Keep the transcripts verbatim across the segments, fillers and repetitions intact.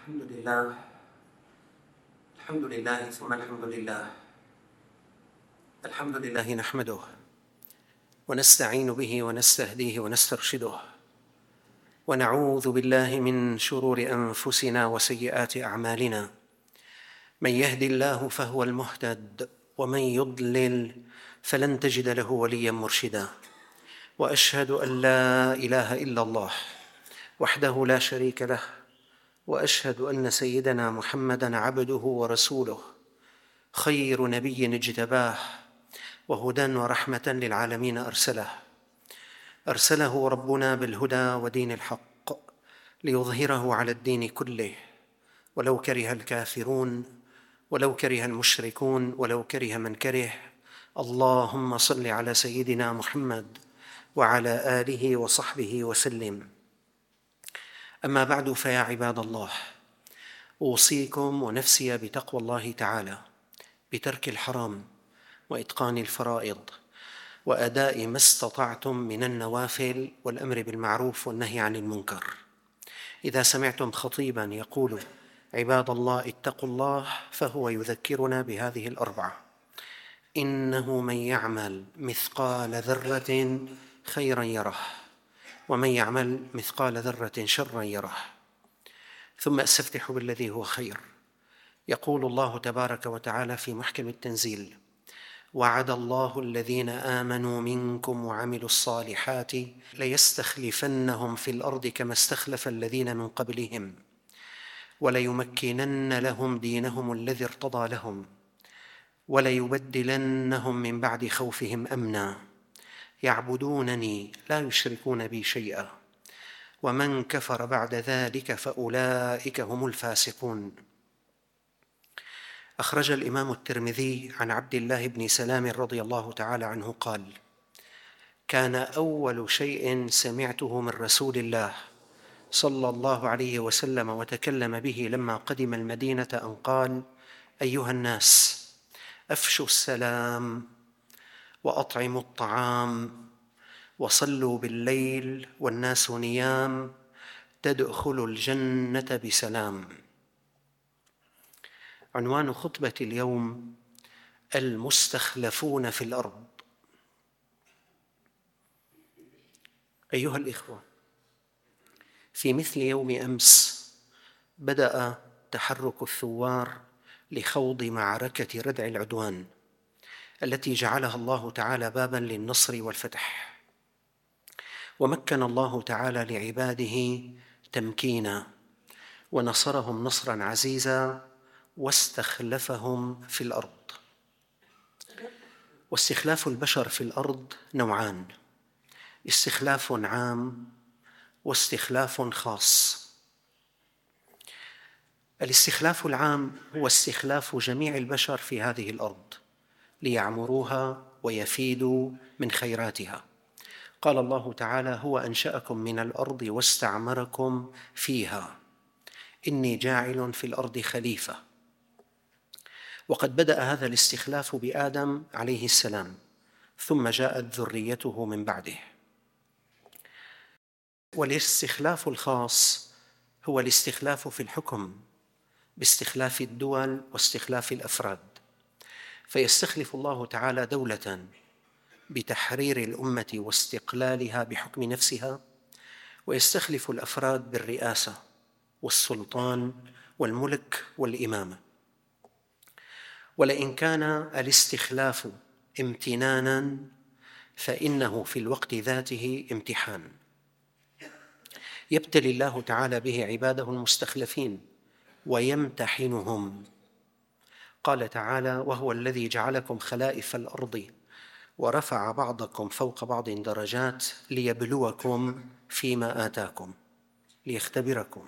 الحمد لله الحمد لله ثم الحمد لله الحمد لله نحمده ونستعين به ونستهديه ونسترشده ونعوذ بالله من شرور أنفسنا وسيئات أعمالنا. من يهد الله فهو المهتد ومن يضلل فلن تجد له وليا مرشدا. وأشهد أن لا إله إلا الله وحده لا شريك له، وأشهد أن سيدنا محمدًا عبده ورسوله، خير نبي اجتباه وهدى ورحمة للعالمين أرسله أرسله ربنا بالهدى ودين الحق ليظهره على الدين كله، ولو كره الكافرون ولو كره المشركون ولو كره من كره. اللهم صل على سيدنا محمد وعلى آله وصحبه وسلم. أما بعد، فيا عباد الله، أوصيكم ونفسي بتقوى الله تعالى، بترك الحرام وإتقان الفرائض وأداء ما استطعتم من النوافل والأمر بالمعروف والنهي عن المنكر. إذا سمعتم خطيباً يقول عباد الله اتقوا الله، فهو يذكرنا بهذه الأربعة: إنه من يعمل مثقال ذرة خيراً يره، ومن يعمل مثقال ذرة شراً يره. ثم أستفتح بالذي هو خير. يقول الله تبارك وتعالى في محكم التنزيل: وعد الله الذين آمنوا منكم وعملوا الصالحات ليستخلفنهم في الأرض كما استخلف الذين من قبلهم وليمكنن لهم دينهم الذي ارتضى لهم وليبدلنهم من بعد خوفهم أمنا يعبدونني لا يشركون بي شيئا ومن كفر بعد ذلك فأولئك هم الفاسقون. أخرج الإمام الترمذي عن عبد الله بن سلام رضي الله تعالى عنه قال: كان أول شيء سمعته من رسول الله صلى الله عليه وسلم وتكلم به لما قدم المدينة أن قال: أيها الناس، أفشوا السلام وأطعموا الطعام وصلوا بالليل والناس نيام تدخلوا الجنة بسلام. عنوان خطبة اليوم: المستخلفون في الأرض. أيها الإخوة، في مثل يوم أمس بدأ تحرك الثوار لخوض معركة ردع العدوان التي جعلها الله تعالى باباً للنصر والفتح، ومكن الله تعالى لعباده تمكينا ونصرهم نصراً عزيزاً واستخلفهم في الأرض. واستخلاف البشر في الأرض نوعان: استخلاف عام واستخلاف خاص. الاستخلاف العام هو استخلاف جميع البشر في هذه الأرض ليعمروها ويفيدوا من خيراتها. قال الله تعالى: هو أنشأكم من الأرض واستعمركم فيها إني جاعل في الأرض خليفة. وقد بدأ هذا الاستخلاف بآدم عليه السلام، ثم جاءت ذريته من بعده. والاستخلاف الخاص هو الاستخلاف في الحكم باستخلاف الدول واستخلاف الأفراد، فيستخلف الله تعالى دولة بتحرير الأمة واستقلالها بحكم نفسها، ويستخلف الأفراد بالرئاسة والسلطان والملك والإمامة. ولئن كان الاستخلاف امتناناً فإنه في الوقت ذاته امتحان يبتلي الله تعالى به عباده المستخلفين ويمتحنهم. قال تعالى: وهو الذي جعلكم خلائف الأرض ورفع بعضكم فوق بعض درجات ليبلوكم فيما آتاكم ليختبركم.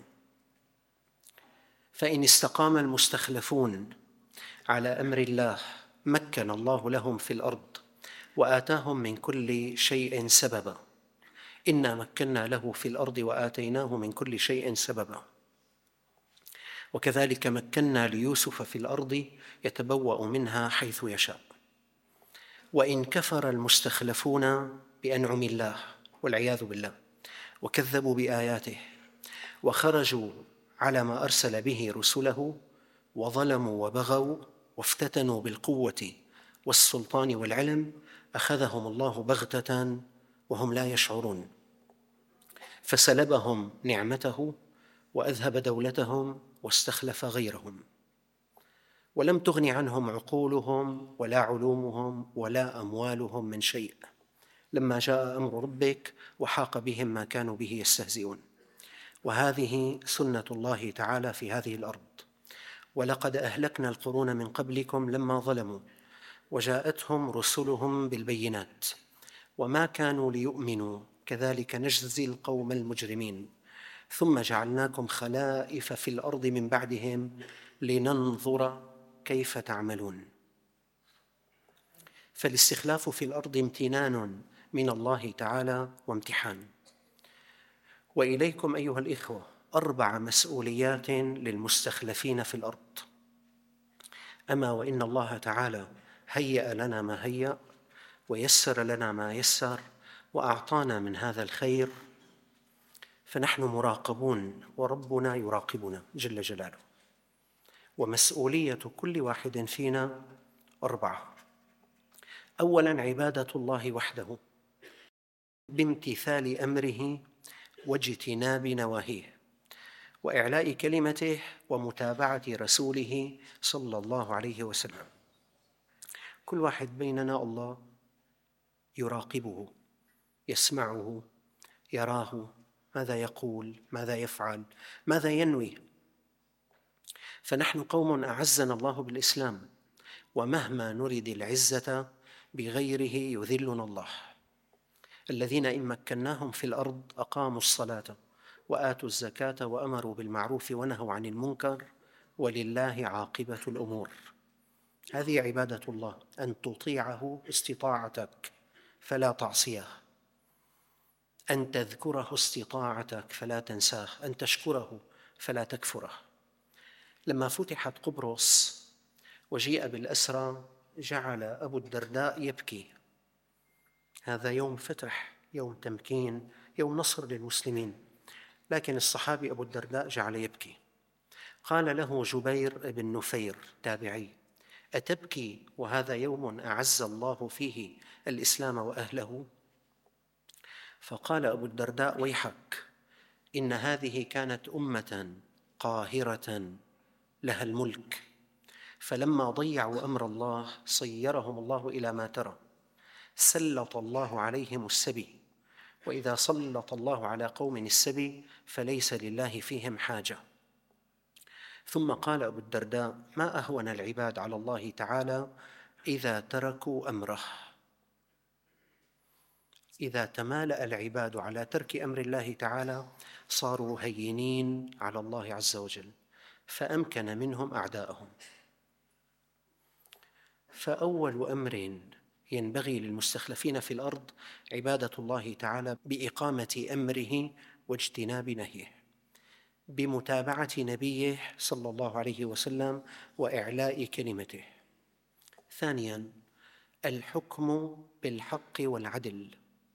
فإن استقام المستخلفون على أمر الله مكن الله لهم في الأرض وآتاهم من كل شيء سببا. إنا مكنا له في الأرض وآتيناه من كل شيء سببا. وكذلك مكنا ليوسف في الأرض يتبوأ منها حيث يشاء. وإن كفر المستخلفون بأنعم الله والعياذ بالله وكذبوا بآياته وخرجوا على ما أرسل به رسله وظلموا وبغوا وافتتنوا بالقوة والسلطان والعلم أخذهم الله بغتة وهم لا يشعرون، فسلبهم نعمته وأذهب دولتهم واستخلف غيرهم، ولم تغن عنهم عقولهم ولا علومهم ولا أموالهم من شيء لما جاء أمر ربك وحاق بهم ما كانوا به يستهزئون. وهذه سنة الله تعالى في هذه الأرض. ولقد أهلكنا القرون من قبلكم لما ظلموا وجاءتهم رسلهم بالبينات وما كانوا ليؤمنوا كذلك نجزي القوم المجرمين ثم جعلناكم خلائف في الأرض من بعدهم لننظر كيف تعملون. فالاستخلاف في الأرض امتنان من الله تعالى وامتحان. وإليكم أيها الإخوة أربع مسؤوليات للمستخلفين في الأرض. أما وإن الله تعالى هيأ لنا ما هيأ ويسر لنا ما يسر وأعطانا من هذا الخير، فنحن مراقبون وربنا يراقبنا جل جلاله. ومسؤولية كل واحد فينا أربعة. أولاً عبادة الله وحده بامتثال أمره واجتناب نواهيه وإعلاء كلمته ومتابعة رسوله صلى الله عليه وسلم. كل واحد بيننا الله يراقبه، يسمعه، يراه ماذا يقول، ماذا يفعل، ماذا ينوي. فنحن قوم أعزنا الله بالإسلام، ومهما نرد العزة بغيره يذلنا الله. الذين إن مكناهم في الأرض أقاموا الصلاة وآتوا الزكاة وأمروا بالمعروف ونهوا عن المنكر ولله عاقبة الأمور. هذه عبادة الله، أن تطيعه استطاعتك فلا تعصيه، أن تذكره استطاعتك فلا تنساه، أن تشكره فلا تكفره. لما فتحت قبرص وجيء بالأسرى جعل أبو الدرداء يبكي. هذا يوم فتح، يوم تمكين، يوم نصر للمسلمين، لكن الصحابي أبو الدرداء جعل يبكي. قال له جبير بن نفير تابعي: أتبكي وهذا يوم أعز الله فيه الإسلام وأهله؟ فقال أبو الدرداء: ويحك، إن هذه كانت أمة قاهرة لها الملك، فلما ضيعوا أمر الله صيرهم الله إلى ما ترى، سلط الله عليهم السبي، وإذا سلط الله على قوم السبي فليس لله فيهم حاجة. ثم قال أبو الدرداء: ما أهون العباد على الله تعالى إذا تركوا أمره. إذا تمالأ العباد على ترك أمر الله تعالى صاروا هينين على الله عز وجل، فأمكن منهم أعداءهم. فأول أمر ينبغي للمستخلفين في الأرض عبادة الله تعالى بإقامة أمره واجتناب نهيه، بمتابعة نبيه صلى الله عليه وسلم وإعلاء كلمته. ثانياً الحكم بالحق والعدل،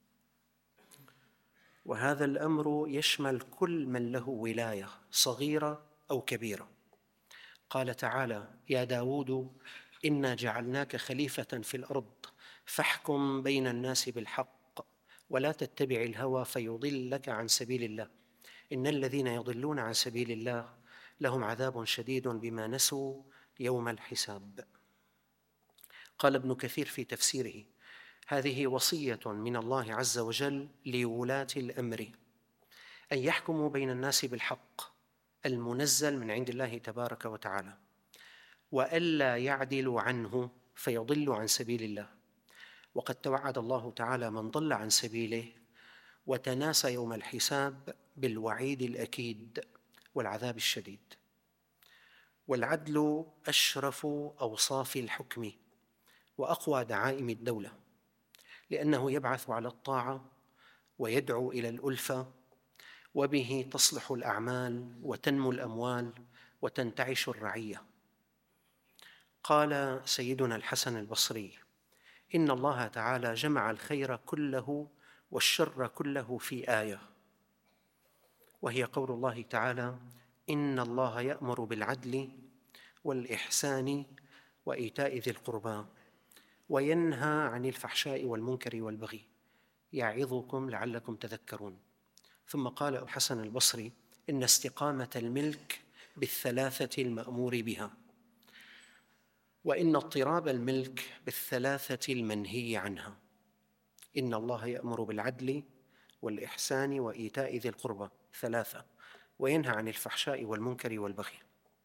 وهذا الأمر يشمل كل من له ولاية صغيرة أو كبيرة. قال تعالى: يا داود إنا جعلناك خليفة في الأرض فاحكم بين الناس بالحق ولا تتبع الهوى فيضلك عن سبيل الله إن الذين يضلون عن سبيل الله لهم عذاب شديد بما نسوا يوم الحساب. قال ابن كثير في تفسيره: هذه وصية من الله عز وجل لولاة الأمر أن يحكموا بين الناس بالحق المنزل من عند الله تبارك وتعالى، وألا يعدلوا عنه فيضلوا عن سبيل الله. وقد توعد الله تعالى من ضل عن سبيله وتناسى يوم الحساب بالوعيد الأكيد والعذاب الشديد. والعدل أشرف أوصاف الحكم وأقوى دعائم الدولة، لأنه يبعث على الطاعة ويدعو إلى الألفة، وبه تصلح الأعمال وتنمو الأموال وتنتعش الرعية. قال سيدنا الحسن البصري: إن الله تعالى جمع الخير كله والشر كله في آية، وهي قول الله تعالى: إن الله يأمر بالعدل والإحسان وإيتاء ذي القربى وينهى عن الفحشاء والمنكر والبغي يعظكم لعلكم تذكرون. ثم قال الحسن البصري: إن استقامة الملك بالثلاثة المأمور بها، وإن اضطراب الملك بالثلاثة المنهي عنها. إن الله يأمر بالعدل والإحسان وإيتاء ذي القربى، ثلاثة، وينهى عن الفحشاء والمنكر والبغي.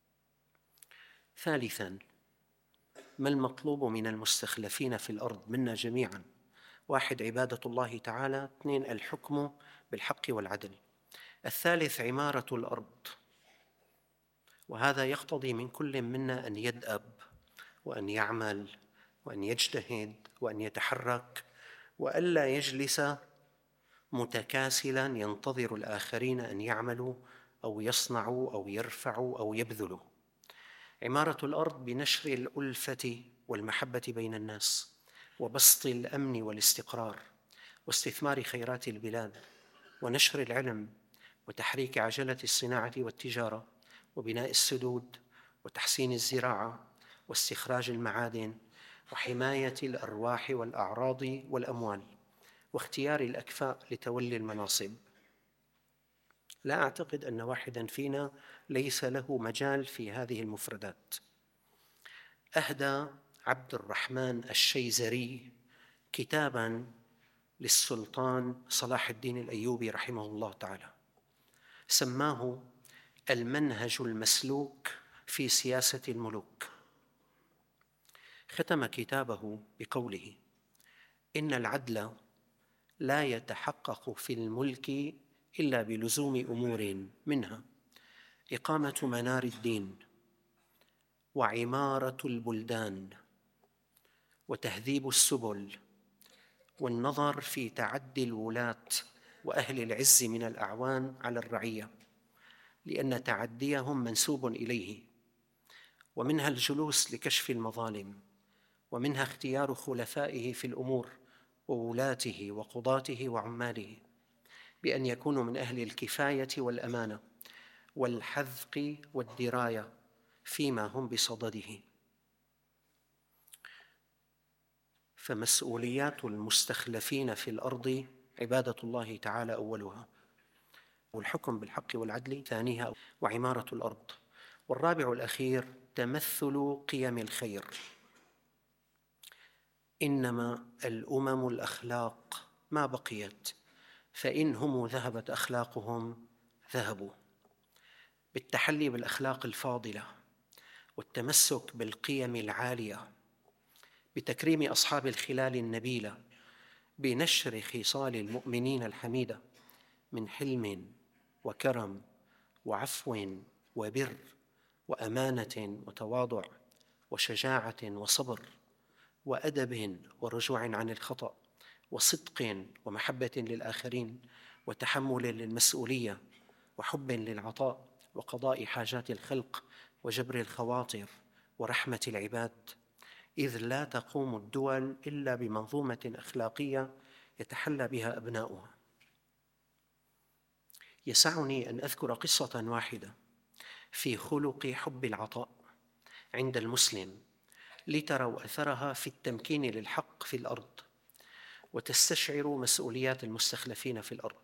ثالثاً: ما المطلوب من المستخلفين في الأرض منا جميعاً؟ واحد: عبادة الله تعالى. اثنين: الحكم بالحق والعدل. الثالث: عمارة الأرض، وهذا يقتضي من كل منا أن يدأب وأن يعمل وأن يجتهد وأن يتحرك، وألا يجلس متكاسلاً ينتظر الآخرين أن يعملوا أو يصنعوا أو يرفعوا أو يبذلوا. عمارة الأرض بنشر الألفة والمحبة بين الناس، وبسط الأمن والاستقرار، واستثمار خيرات البلاد، ونشر العلم، وتحريك عجلة الصناعة والتجارة، وبناء السدود، وتحسين الزراعة، واستخراج المعادن، وحماية الأرواح والأعراض والأموال، واختيار الأكفاء لتولي المناصب. لا أعتقد أن واحداً فينا ليس له مجال في هذه المفردات. أهدى عبد الرحمن الشيزري كتاباً للسلطان صلاح الدين الأيوبي رحمه الله تعالى، سماه المنهج المسلوك في سياسة الملوك. ختم كتابه بقوله: إن العدل لا يتحقق في الملك إلا بلزوم أمور، منها إقامة منار الدين، وعمارة البلدان، وتهذيب السبل، والنظر في تعدي الولاة وأهل العز من الأعوان على الرعية، لأن تعديهم منسوب إليه، ومنها الجلوس لكشف المظالم، ومنها اختيار خلفائه في الأمور وولاته وقضاته وعماله بأن يكونوا من أهل الكفاية والأمانة والحذق والدراية فيما هم بصدده. فمسؤوليات المستخلفين في الأرض عبادة الله تعالى أولها، والحكم بالحق والعدل ثانيها، وعمارة الأرض. والرابع الأخير تمثل قيم الخير. إنما الأمم الأخلاق ما بقيت، فإن هم ذهبت أخلاقهم ذهبوا. بالتحلي بالأخلاق الفاضلة، والتمسك بالقيم العالية، بتكريم أصحاب الخلال النبيلة، بنشر خصال المؤمنين الحميدة من حلم وكرم وعفو وبر وأمانة وتواضع وشجاعة وصبر وأدب ورجوع عن الخطأ وصدق ومحبة للآخرين وتحمل للمسؤولية وحب للعطاء وقضاء حاجات الخلق وجبر الخواطر ورحمة العباد، إذ لا تقوم الدول إلا بمنظومة أخلاقية يتحلى بها أبناؤها. يسعني أن أذكر قصة واحدة في خلق حب العطاء عند المسلم لتروا أثرها في التمكين للحق في الأرض وتستشعروا مسؤوليات المستخلفين في الأرض.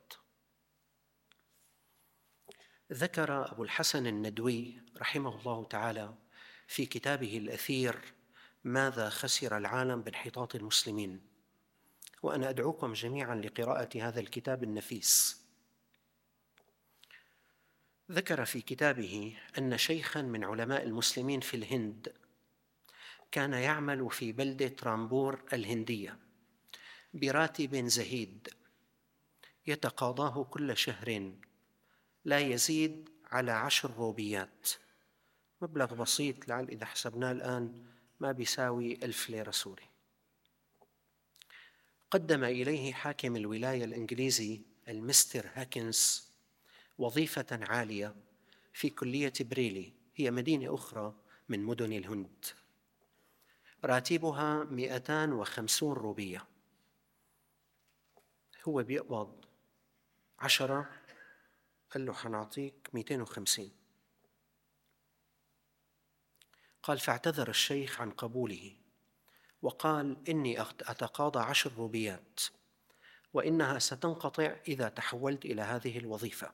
ذكر أبو الحسن الندوي رحمه الله تعالى في كتابه الأثير ماذا خسر العالم بانحطاط المسلمين، وأنا أدعوكم جميعاً لقراءة هذا الكتاب النفيس. ذكر في كتابه أن شيخاً من علماء المسلمين في الهند كان يعمل في بلدة رامبور الهندية براتب زهيد يتقاضاه كل شهر لا يزيد على عشر روبيات، مبلغ بسيط لعل إذا حسبناه الآن ما بيساوي ألف ليرة سوري. قدم إليه حاكم الولاية الإنجليزي المستر هاكنز وظيفة عالية في كلية بريلي، هي مدينة أخرى من مدن الهند، راتبها مئتان وخمسون روبية. هو بيقبض عشرة، قال له حنعطيك مئتين وخمسين. قال: فاعتذر الشيخ عن قبوله وقال: إني أتقاضى عشر روبيات وإنها ستنقطع إذا تحولت إلى هذه الوظيفة.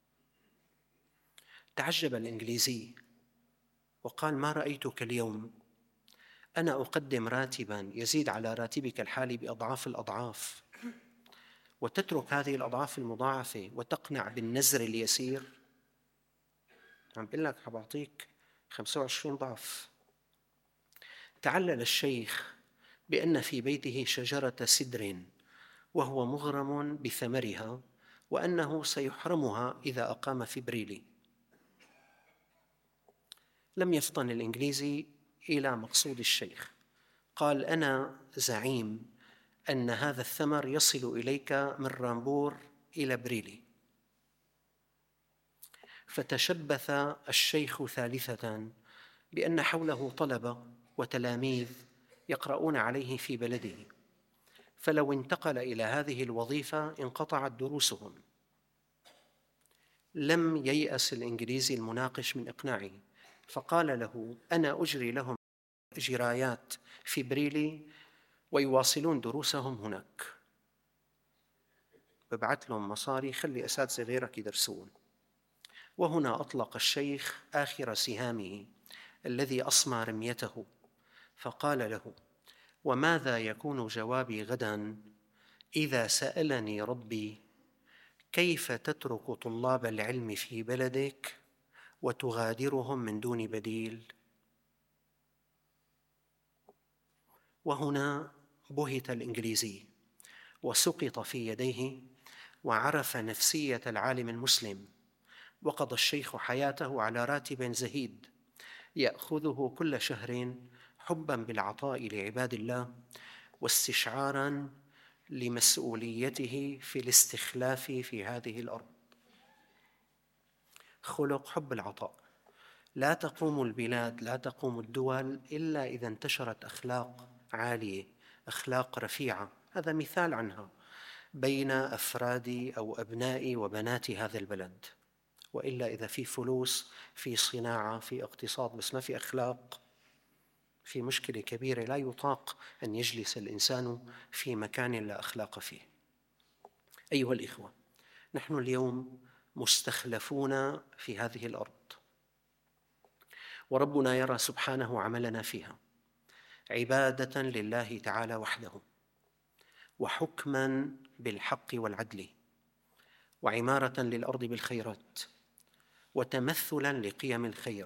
تعجب الإنجليزي وقال: ما رأيتك اليوم، أنا أقدم راتباً يزيد على راتبك الحالي بأضعاف الأضعاف، وتترك هذه الأضعاف المضاعفة وتقنع بالنزر اليسير. عم بقول لك حبعطيك خمسة وعشرين ضعف. تعلل الشيخ بأن في بيته شجرة سدر وهو مغرم بثمرها، وأنه سيحرمها إذا أقام في بريلي. لم يفطن الإنجليزي إلى مقصود الشيخ، قال: أنا زعيم أن هذا الثمر يصل إليك من رامبور إلى بريلي. فتشبث الشيخ ثالثة بأن حوله طلبة وتلاميذ يقرؤون عليه في بلده، فلو انتقل إلى هذه الوظيفة انقطعت دروسهم. لم ييأس الإنجليزي المناقش من إقناعه، فقال له: أنا أجري لهم جرايات في بريلي ويواصلون دروسهم هناك، ببعث لهم مصاري، خلي أساتذة غيرك يدرسون. وهنا أطلق الشيخ آخر سهامه الذي أصمى رميته، فقال له: وماذا يكون جوابي غداً إذا سألني ربي كيف تترك طلاب العلم في بلدك وتغادرهم من دون بديل؟ وهنا بهت الإنجليزي وسقط في يديه وعرف نفسية العالم المسلم. وقضى الشيخ حياته على راتب زهيد يأخذه كل شهر حباً بالعطاء لعباد الله واستشعاراً لمسؤوليته في الاستخلاف في هذه الأرض. خلق حب العطاء. لا تقوم البلاد، لا تقوم الدول إلا إذا انتشرت أخلاق عالية، أخلاق رفيعة. هذا مثال عنها بين أفراد أو أبناء وبنات هذا البلد. وإلا إذا في فلوس، في صناعة، في اقتصاد، بس ما في أخلاق، في مشكلة كبيرة. لا يطاق أن يجلس الإنسان في مكان لا أخلاق فيه. أيها الإخوة، نحن اليوم مستخلفون في هذه الأرض، وربنا يرى سبحانه عملنا فيها عبادة لله تعالى وحده، وحكماً بالحق والعدل، وعمارة للأرض بالخيرات، وتمثلاً لقيم الخير.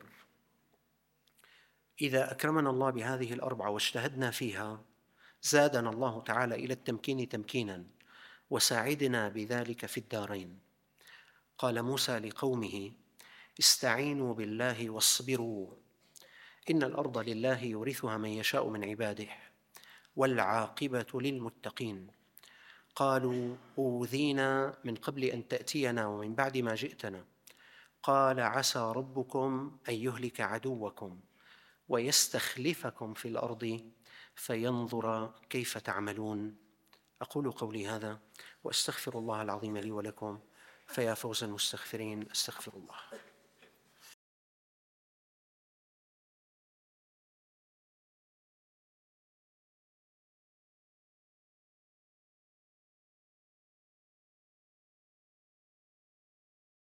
إذا أكرمنا الله بهذه الأربعة واجتهدنا فيها، زادنا الله تعالى إلى التمكين تمكيناً، وساعدنا بذلك في الدارين. قال موسى لقومه: استعينوا بالله واصبروا إن الأرض لله يورثها من يشاء من عباده والعاقبة للمتقين. قالوا: أوذينا من قبل أن تأتينا ومن بعد ما جئتنا. قال: عسى ربكم أن يهلك عدوكم ويستخلفكم في الأرض فينظر كيف تعملون. أقول قولي هذا وأستغفر الله العظيم لي ولكم، فيا فوز المستغفرين. أستغفر الله.